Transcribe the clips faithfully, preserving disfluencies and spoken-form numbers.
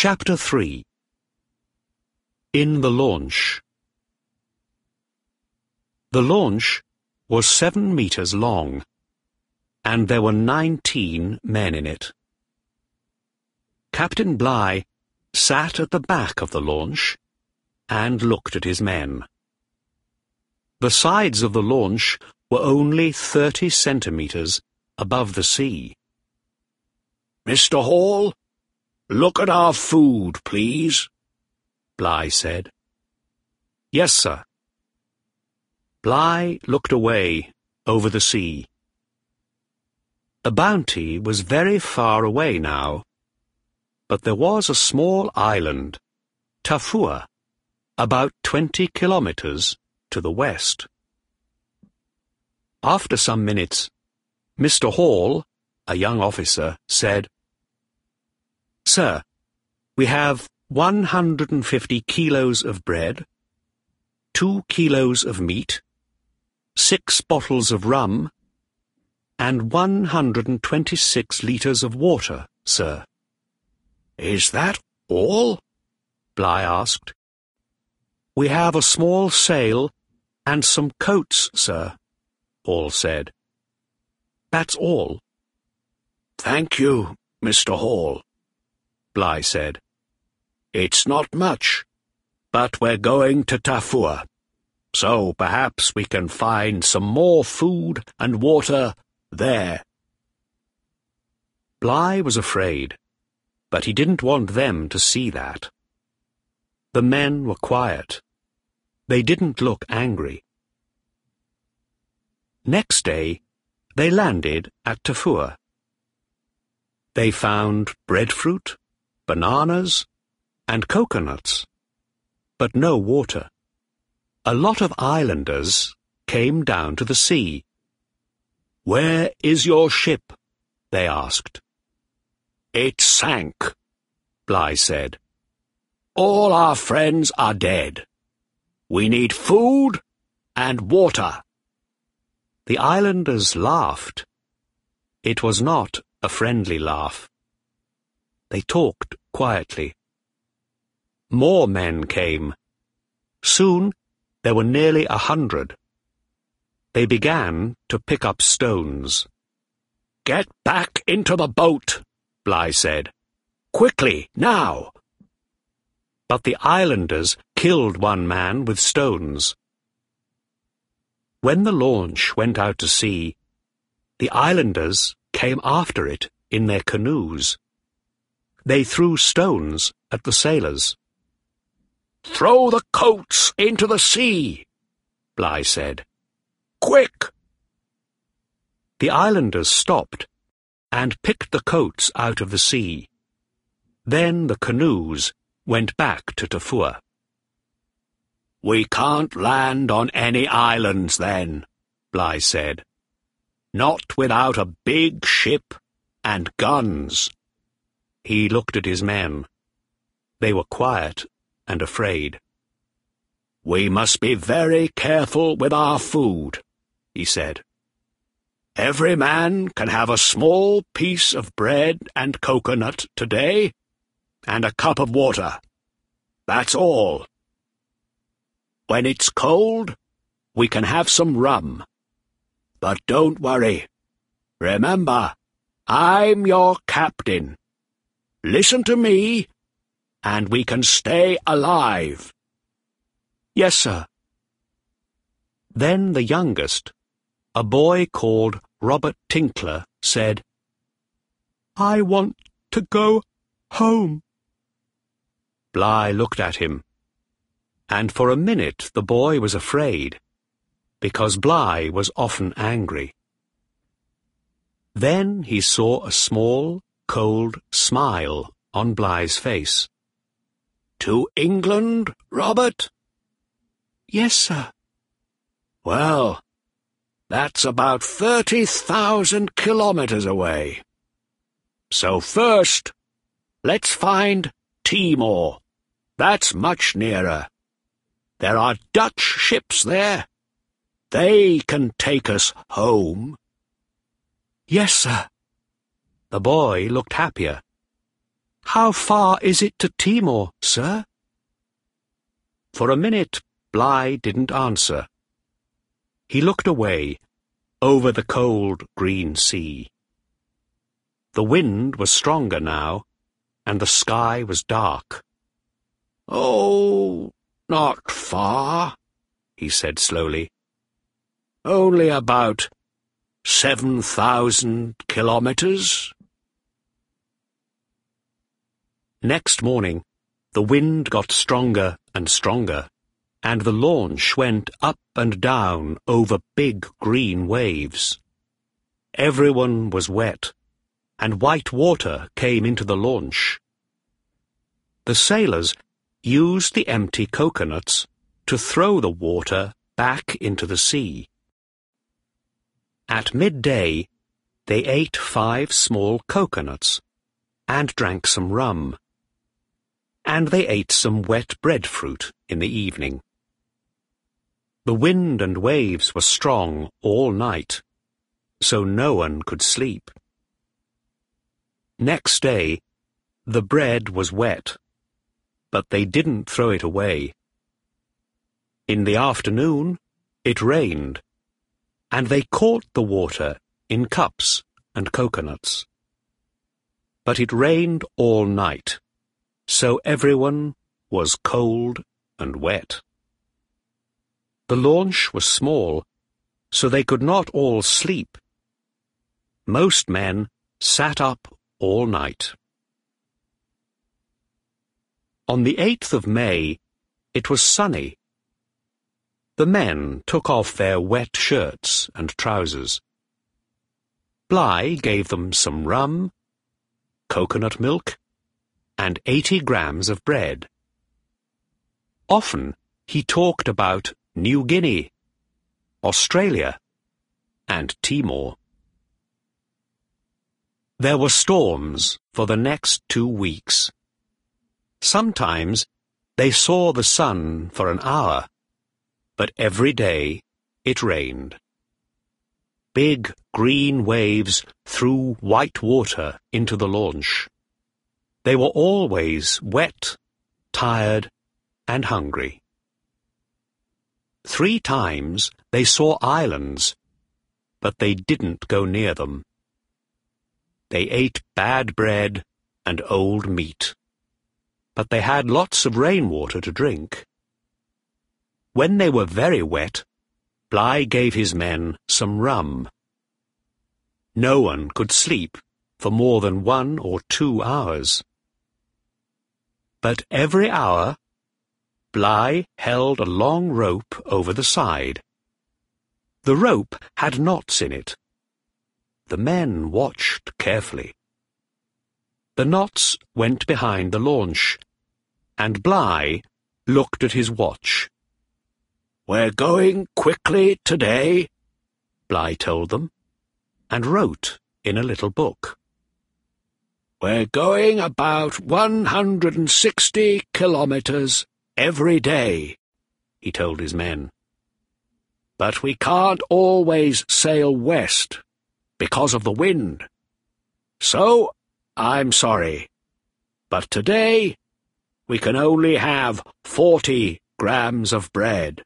Chapter three. In the Launch. The launch was seven meters long, and there were nineteen men in it. Captain Bligh sat at the back of the launch and looked at his men. The sides of the launch were only thirty centimeters above the sea. "Mister Hall, look at our food, please," Bligh said. "Yes, sir." Bligh looked away over the sea. The Bounty was very far away now, but there was a small island, Tafua, about twenty kilometers to the west. After some minutes, Mister Hall, a young officer, said, "Sir, we have one hundred and fifty kilos of bread, two kilos of meat, six bottles of rum, and one hundred and twenty-six litres of water, sir." "Is that all?" Bligh asked. "We have a small sail and some coats, sir," Hall said. "That's all." "Thank you, Mister Hall," Bligh said. "It's not much, but we're going to Tafua, so perhaps we can find some more food and water there." Bligh was afraid, but he didn't want them to see that. The men were quiet. They didn't look angry. Next day, they landed at Tafua. They found breadfruit, bananas, and coconuts, but no water. A lot of islanders came down to the sea. "Where is your ship?" they asked. "It sank," Bligh said. "All our friends are dead. We need food and water." The islanders laughed. It was not a friendly laugh. They talked quietly. More men came. Soon there were nearly a hundred. They began to pick up stones. "Get back into the boat," Bligh said. "Quickly, now!" But the islanders killed one man with stones. When the launch went out to sea, the islanders came after it in their canoes. They threw stones at the sailors. "Throw the coats into the sea," Bligh said. "Quick!" The islanders stopped and picked the coats out of the sea. Then the canoes went back to Tafua. "We can't land on any islands then," Bligh said. "Not without a big ship and guns." He looked at his men. They were quiet and afraid. "We must be very careful with our food," he said. "Every man can have a small piece of bread and coconut today, and a cup of water. That's all. When it's cold, we can have some rum. But don't worry. Remember, I'm your captain. Listen to me, and we can stay alive." "Yes, sir." Then the youngest, a boy called Robert Tinkler, said, "I want to go home." Bligh looked at him, and for a minute the boy was afraid, because Bligh was often angry. Then he saw a small, cold smile on Bligh's face. "To England, Robert?" "Yes, sir." "Well, that's about thirty thousand kilometers away. So first, let's find Timor. That's much nearer. There are Dutch ships there. They can take us home." "Yes, sir." The boy looked happier. How far is it to Timor, sir?" For a minute, Bligh didn't answer. He looked away, over the cold green sea. The wind was stronger now, and the sky was dark. "Oh, not far," he said slowly. "Only about seven thousand kilometers." Next morning, the wind got stronger and stronger, and the launch went up and down over big green waves. Everyone was wet, and white water came into the launch. The sailors used the empty coconuts to throw the water back into the sea. At midday, they ate five small coconuts and drank some rum, and they ate some wet breadfruit in the evening. The wind and waves were strong all night, so no one could sleep. Next day, the bread was wet, but they didn't throw it away. In the afternoon, it rained, and they caught the water in cups and coconuts. But it rained all night, so everyone was cold and wet. The launch was small, so they could not all sleep. Most men sat up all night. On the eighth of May, it was sunny. The men took off their wet shirts and trousers. Bligh gave them some rum, coconut milk, and eighty grams of bread. Often he talked about New Guinea, Australia, and Timor. There were storms for the next two weeks. Sometimes they saw the sun for an hour, but every day it rained. Big green waves threw white water into the launch. They were always wet, tired, and hungry. Three times they saw islands, but they didn't go near them. They ate bad bread and old meat, but they had lots of rainwater to drink. When they were very wet, Bligh gave his men some rum. No one could sleep for more than one or two hours. But every hour, Bligh held a long rope over the side. The rope had knots in it. The men watched carefully. The knots went behind the launch, and Bligh looked at his watch. "We're going quickly today," Bligh told them, and wrote in a little book. "We're going about one hundred and sixty kilometers every day," he told his men. "But we can't always sail west because of the wind. So, I'm sorry, but today we can only have forty grams of bread."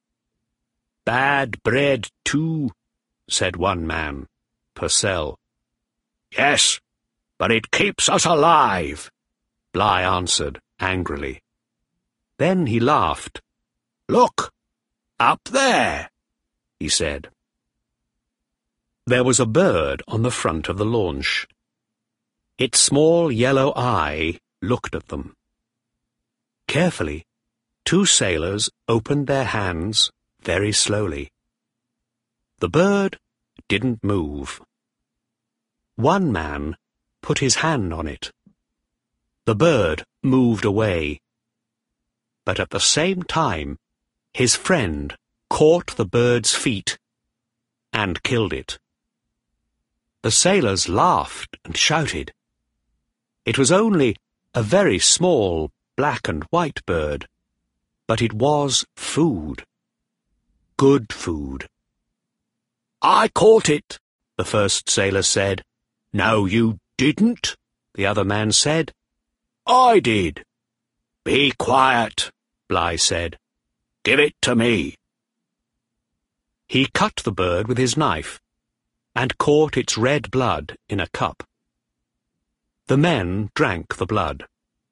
"Bad bread, too," said one man, Purcell. "Yes, but it keeps us alive," Bligh answered angrily. Then he laughed. "Look, up there," he said. There was a bird on the front of the launch. Its small yellow eye looked at them. Carefully, two sailors opened their hands very slowly. The bird didn't move. One man put his hand on it. The bird moved away. But at the same time, his friend caught the bird's feet and killed it. The sailors laughed and shouted. It was only a very small black and white bird, but it was food. Good food. "I caught it," the first sailor said. "No, you didn't," the other man said. I did. Be quiet, Bligh said. Give it to me. He cut the bird with his knife, and caught its red blood in a cup. The men drank the blood.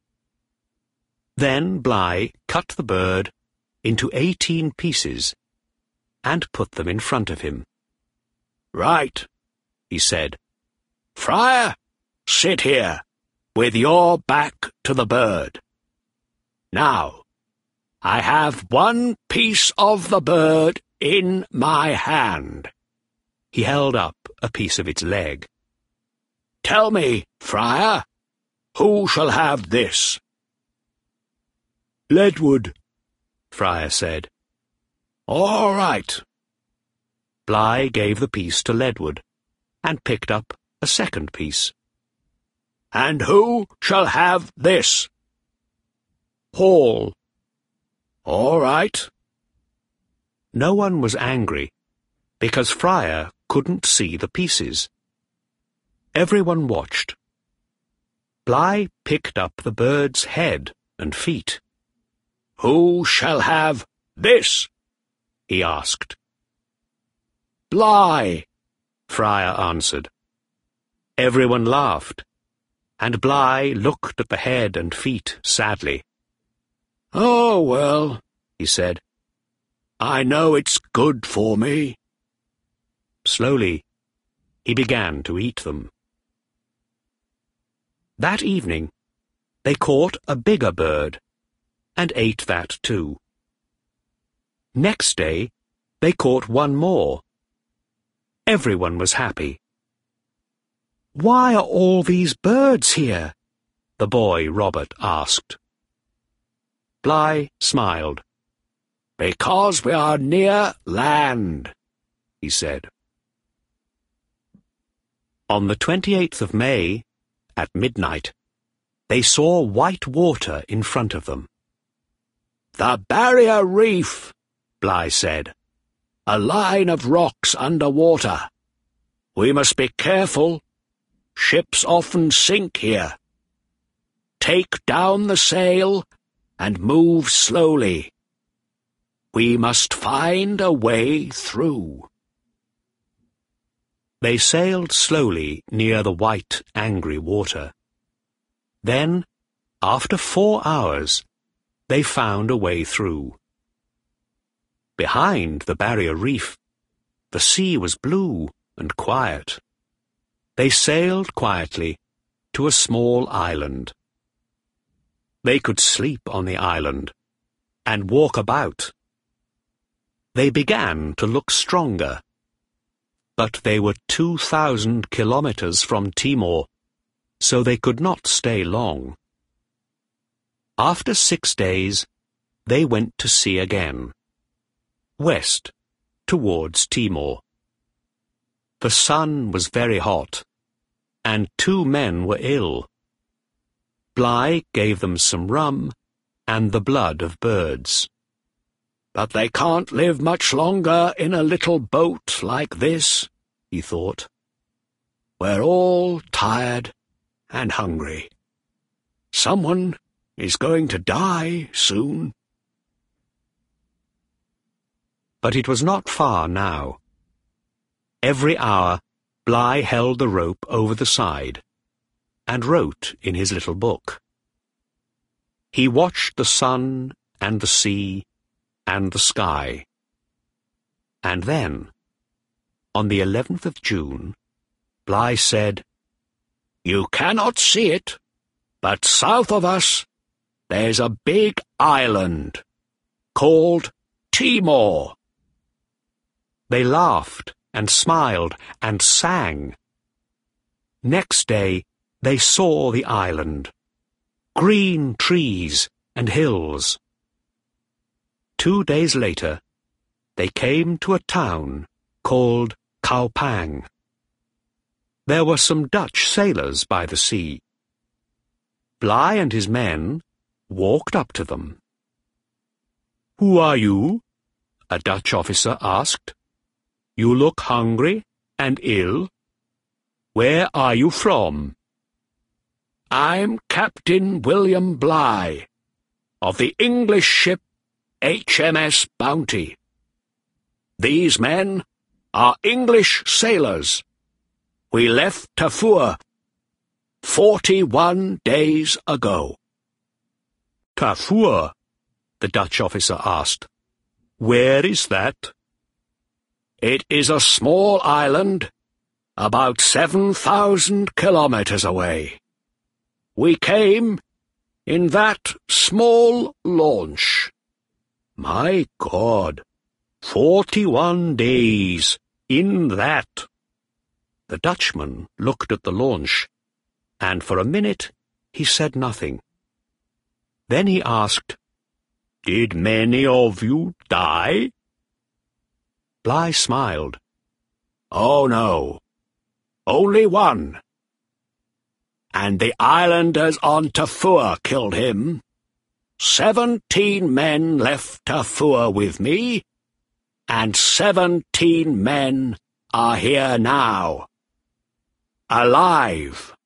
Then Bligh cut the bird into eighteen pieces, and put them in front of him. Right, he said. Friar, sit here, with your back to the bird. Now, I have one piece of the bird in my hand. He held up a piece of its leg. Tell me, Friar, who shall have this? Ledwood, Friar said. All right. Bligh gave the piece to Ledwood, and picked up a second piece. And who shall have this? Hall. All right. No one was angry, because Friar couldn't see the pieces. Everyone watched. Bligh picked up the bird's head and feet. Who shall have this? He asked. Bligh, Friar answered. Everyone laughed, and Bligh looked at the head and feet sadly. Oh, well, he said. I know it's good for me. Slowly, he began to eat them. That evening, they caught a bigger bird, and ate that too. Next day, they caught one more. Everyone was happy. Why are all these birds here? The boy Robert asked. Bligh smiled. Because we are near land, he said. On the twenty-eighth of May, at midnight, they saw white water in front of them. The Barrier Reef, Bligh said. A line of rocks under water. We must be careful. Ships often sink here. Take down the sail and move slowly. We must find a way through. They sailed slowly near the white, angry water. Then, after four hours, they found a way through. Behind the Barrier Reef, the sea was blue and quiet. They sailed quietly to a small island. They could sleep on the island and walk about. They began to look stronger, but they were two thousand kilometers from Timor, so they could not stay long. After six days, they went to sea again, west, towards Timor. The sun was very hot, and two men were ill. Bligh gave them some rum and the blood of birds. But they can't live much longer in a little boat like this, he thought. We're all tired and hungry. Someone is going to die soon. But it was not far now. Every hour, Bligh held the rope over the side, and wrote in his little book. He watched the sun and the sea and the sky. And then, on the eleventh of June, Bligh said, You cannot see it, but south of us there's a big island called Timor. They laughed and smiled and sang. Next day they saw the island, green trees and hills. Two days later, they came to a town called Kaupang. There were some Dutch sailors by the sea. Bligh and his men walked up to them. "Who are you?" a Dutch officer asked. "You look hungry and ill. Where are you from?" I'm Captain William Bligh, of the English ship H M S Bounty. These men are English sailors. We left Tafur forty-one days ago." "Tafur?" the Dutch officer asked. "Where is that?" "It is a small island, about seven thousand kilometers away. We came in that small launch." "My God! Forty-one days in that!" The Dutchman looked at the launch, and for a minute he said nothing. Then he asked, "Did many of you die?" Bligh smiled. "Oh, no. Only one. And the islanders on Tafur killed him. Seventeen men left Tafur with me, and seventeen men are here now. Alive."